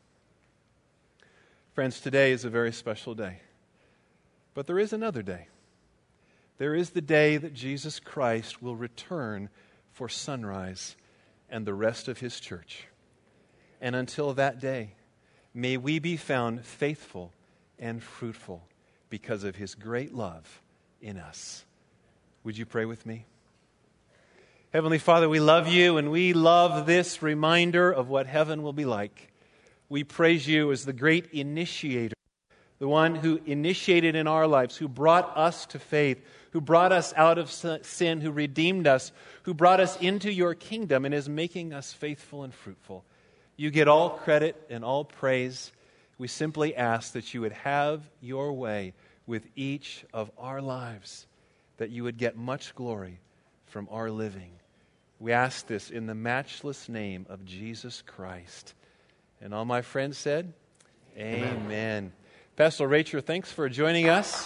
Friends, today is a very special day. But there is another day. There is the day that Jesus Christ will return for Sunrise and the rest of his church. And until that day, may we be found faithful and fruitful because of his great love in us. Would you pray with me? Heavenly Father, we love you and we love this reminder of what heaven will be like. We praise you as the great initiator, the one who initiated in our lives, who brought us to faith, who brought us out of sin, who redeemed us, who brought us into your kingdom and is making us faithful and fruitful. You get all credit and all praise. We simply ask that you would have your way with each of our lives, that you would get much glory from our living. We ask this in the matchless name of Jesus Christ. And all my friends said, Amen. Amen. Pastor Rachel, thanks for joining us.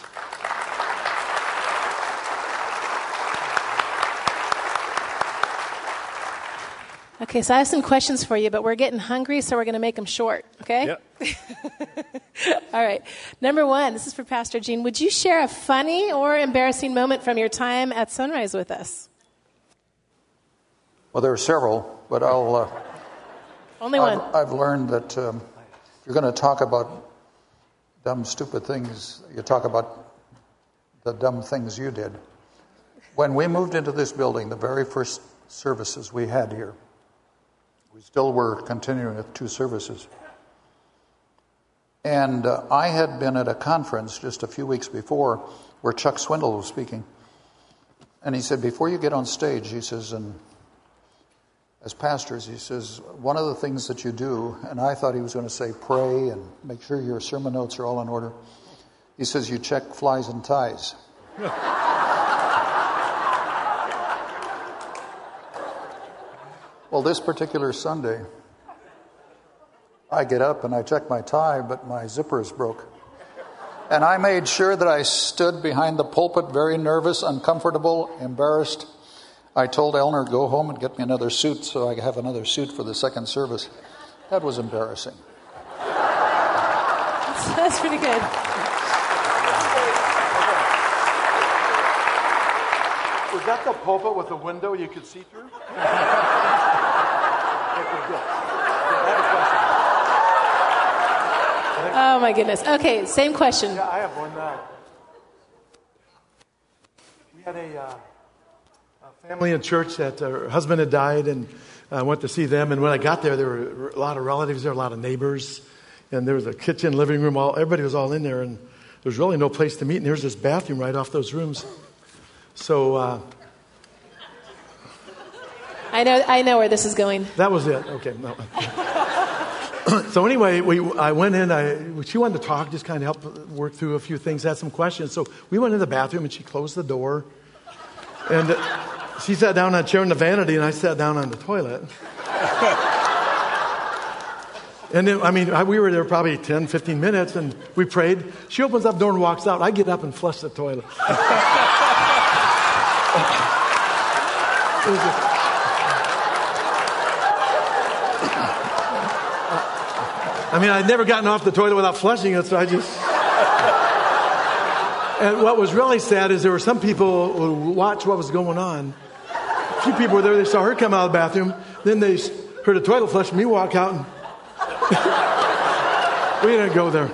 Okay, so I have some questions for you, but we're getting hungry, so we're going to make them short, okay? Yep. All right. Number one, this is for Pastor Gene. Would you share a funny or embarrassing moment from your time at Sunrise with us? Well, there are several, but I'll... Uh, Only I've, one. I've learned that um, if you're going to talk about dumb, stupid things, you talk about the dumb things you did. When we moved into this building, the very first services we had here, we still were continuing with two services. And uh, I had been at a conference just a few weeks before where Chuck Swindoll was speaking. And he said, before you get on stage, he says, and as pastors, he says, one of the things that you do, and I thought he was going to say pray and make sure your sermon notes are all in order. He says, you check flies and ties. Well, this particular Sunday, I get up and I check my tie, but my zipper is broke. And I made sure that I stood behind the pulpit, very nervous, uncomfortable, embarrassed. I told Eleanor, go home and get me another suit so I have another suit for the second service. That was embarrassing. That's, that's pretty good. that the pulpit with the window you could see through? Okay, good. Yeah, I have a question. Oh, my goodness. Okay, same question. Yeah, I have one. Uh, we had a, uh, a family in church that uh, her husband had died, and I went to see them. And when I got there, there were a lot of relatives there, a lot of neighbors. And there was a kitchen, living room. All everybody was all in there, and there was really no place to meet. And there's this bathroom right off those rooms. So uh, I know, I know where this is going. that was it. Okay, no. So anyway, we I went in. I she wanted to talk, just kind of help work through a few things, had some questions. So we went in the bathroom, and she closed the door, and uh, she sat down on a chair in the vanity, and I sat down on the toilet. And then, I mean, I, we were there probably ten, fifteen minutes, and we prayed. She opens up the door and walks out. I get up and flush the toilet. It was just, I mean, I'd never gotten off the toilet without flushing it, so I just... And what was really sad is there were some people who watched what was going on. A few people were there. They saw her come out of the bathroom. Then they heard a toilet flush, me walk out, and we didn't go there.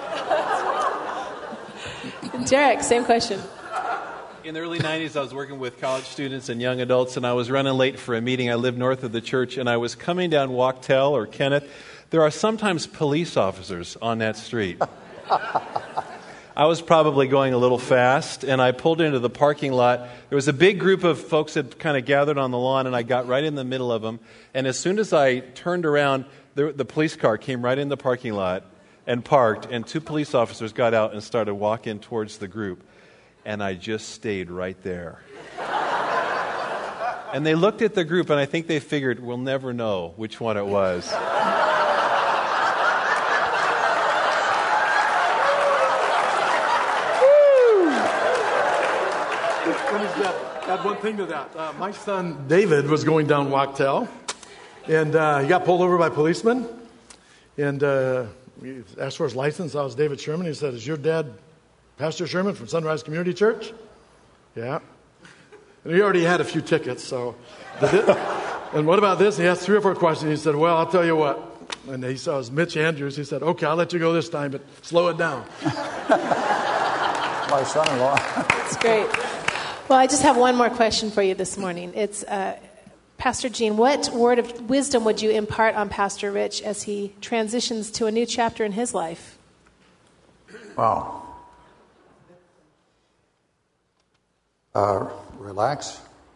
Derek, same question. In the early nineties, I was working with college students and young adults, and I was running late for a meeting. I lived north of the church, and I was coming down Wachtel or Kenneth. There are sometimes police officers on that street. I was probably going a little fast, and I pulled into the parking lot. There was a big group of folks that kind of gathered on the lawn, and I got right in the middle of them. And as soon as I turned around, the, the police car came right in the parking lot and parked, and two police officers got out and started walking towards the group. And I just stayed right there. And they looked at the group, and I think they figured, we'll never know which one it was. Add one thing to that. Uh, my son David was going down Wachtel, and uh, he got pulled over by policemen. And uh, we asked for his license. I was David Sherman. He said, "Is your dad Pastor Sherman from Sunrise Community Church?" Yeah. And he already had a few tickets. So, and what about this? He asked three or four questions. He said, "Well, I'll tell you what." And he saw it was Mitch Andrews. He said, "Okay, I'll let you go this time, but slow it down." My son-in-law. That's great. Well, I just have one more question for you this morning. It's, uh, Pastor Gene, what word of wisdom would you impart on Pastor Rich as he transitions to a new chapter in his life? Wow. Uh, relax.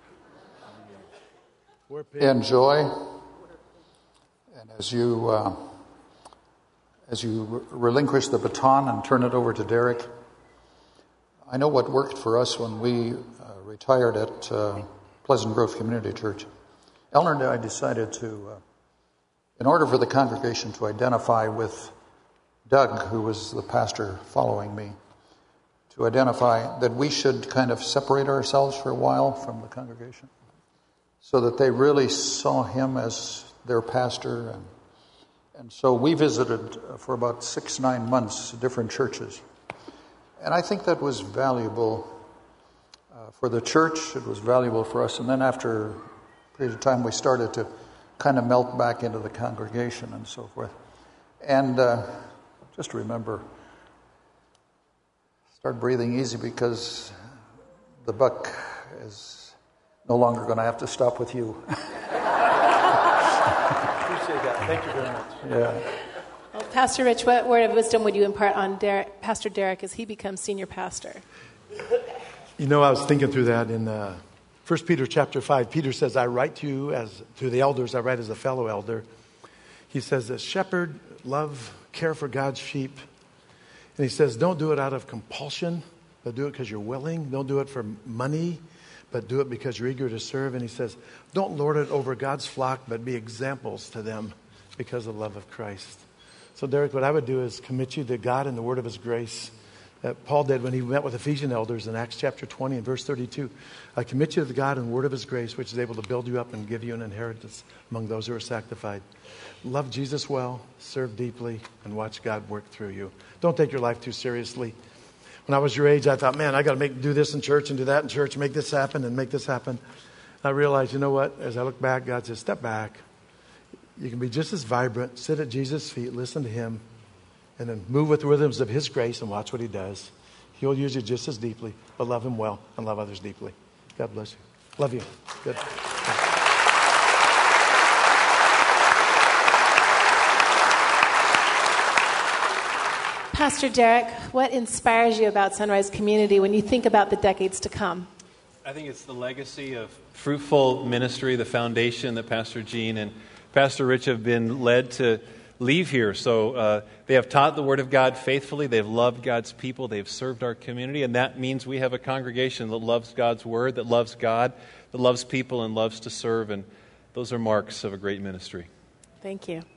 Enjoy. And as you uh, as you re- relinquish the baton and turn it over to Derek, I know what worked for us when we uh, retired at uh, Pleasant Grove Community Church. Eleanor and I decided to, uh, in order for the congregation to identify with Doug, who was the pastor following me, to identify that we should kind of separate ourselves for a while from the congregation so that they really saw him as their pastor. And, and so we visited for about six, nine months different churches. And I think that was valuable uh, for the church. It was valuable for us. And then after a period of time, we started to kind of melt back into the congregation and so forth. And uh, just remember, start breathing easy because the buck is no longer going to have to stop with you. Appreciate that. Thank you very much. Yeah. Well, Pastor Rich, what word of wisdom would you impart on Derek, Pastor Derek as he becomes senior pastor? You know, I was thinking through that in uh, First Peter chapter five. Peter says, "I write to you as to the elders. I write as a fellow elder." He says, "That shepherd, love, care for God's sheep." And he says, "Don't do it out of compulsion, but do it because you're willing. Don't do it for money, but do it because you're eager to serve." And he says, "Don't lord it over God's flock, but be examples to them because of the love of Christ." So, Derek, what I would do is commit you to God and the word of his grace that Paul did when he met with Ephesian elders in Acts chapter twenty and verse thirty-two. "I commit you to God and the word of his grace, which is able to build you up and give you an inheritance among those who are sanctified." Love Jesus well, serve deeply, and watch God work through you. Don't take your life too seriously. When I was your age, I thought, man, I got to make do this in church and do that in church, make this happen and make this happen. I realized, you know what? As I look back, God says, step back. You can be just as vibrant, sit at Jesus' feet, listen to him, and then move with the rhythms of his grace and watch what he does. He'll use you just as deeply, but love him well and love others deeply. God bless you. Love you. Good. Pastor Derek, what inspires you about Sunrise Community when you think about the decades to come? I think it's the legacy of fruitful ministry, the foundation that Pastor Gene and Pastor Rich have been led to leave here. So uh, they have taught the Word of God faithfully. They've loved God's people. They've served our community. And that means we have a congregation that loves God's Word, that loves God, that loves people and loves to serve. And those are marks of a great ministry. Thank you.